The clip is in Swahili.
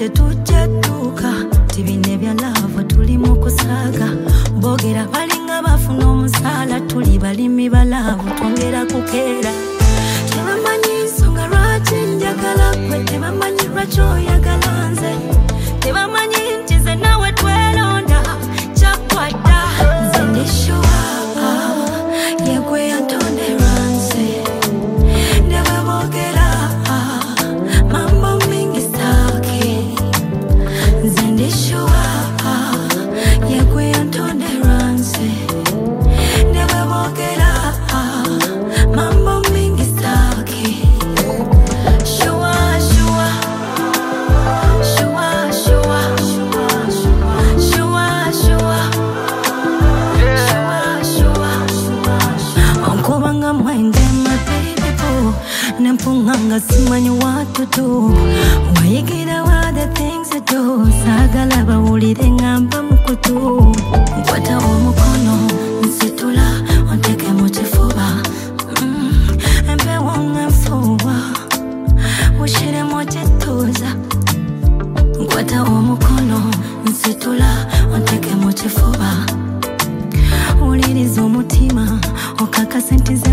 tetujetuka tibine bya love tuli mu kusaga bogera balinga bafuna omusala tuli balimi balavu twongera kukeera tebamanyi nsonga lwaki njagala gwe tebamanyi lwaki oyagala nze tebamanyi nti ze nawe twelonda kyakwata nze ndishuwa yegwe yantondera nze nebabogera mambo mingi staki nze ndishuwa yegwe yantondera nze nebabogera mambo mingi staki shua shua shua shua shua shua onkubanga mwenge my baby boo nempunganga simanyi watu tu wayigira wa the things I do sagala bawulire ngamba mukutu nkwata omukono nsitula onteke mu kifuba empewo ngenfuwa ushire mu kituuza nkwata omukono nsitula onteke mu kifuba uliriza omutima okakasa nti